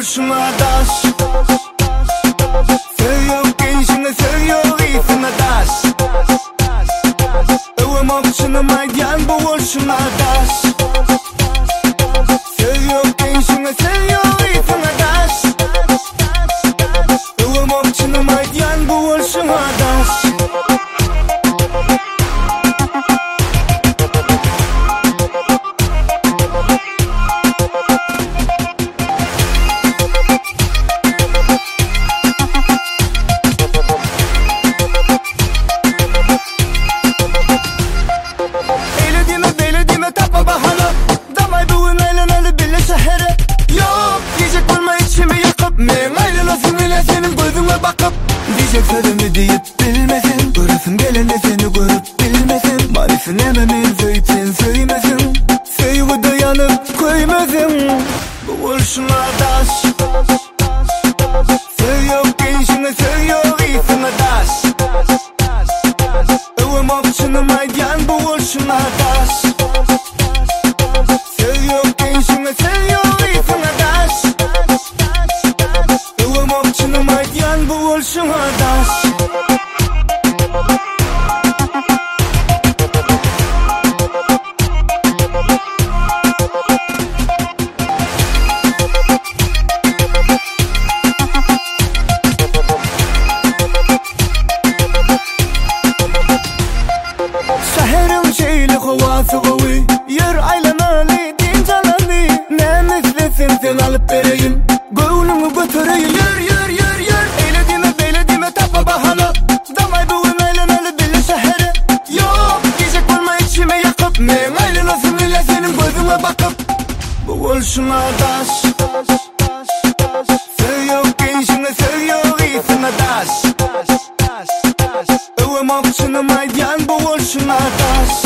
olsun adaş. Seviyor gençine seviyor iyisine daş. Övemoqchini maygan bu olsun adaş. Seviyor gençine seviyor iyisine daş. Övemoqchini maygan bu olsun adaş. Diyecek sözümü deyip bilmesin. Görürsün gelende seni görüp bilmesin. Maalesef ememin zeytin söylemesin. Sevgi dayanıp koymasın. Bu olsun adaş. Seviyor gençine seviyor iyisine daş. Övemoqchini maygan bu olsun adaş. Seviyor gençine seviyor iyisine daş. Övemoqchini maygan bu olsun adaş. Şehrin şeyli havası qavi, yer aylanalı din calalı. Ne mislesin sen alıp vereyim, gönlümü götüreyim. Yür eyle deme böyle deme tapma bahana. Damay bugün aylanalı bile şehre. Yok diyecek olma içime yakıp. Men aylanasın bile senin gözüne bakıp. Bu olsun adaş. Seviyor gençine seviyor iyisine daş. Övemoqchini maygan bu olsun adaş.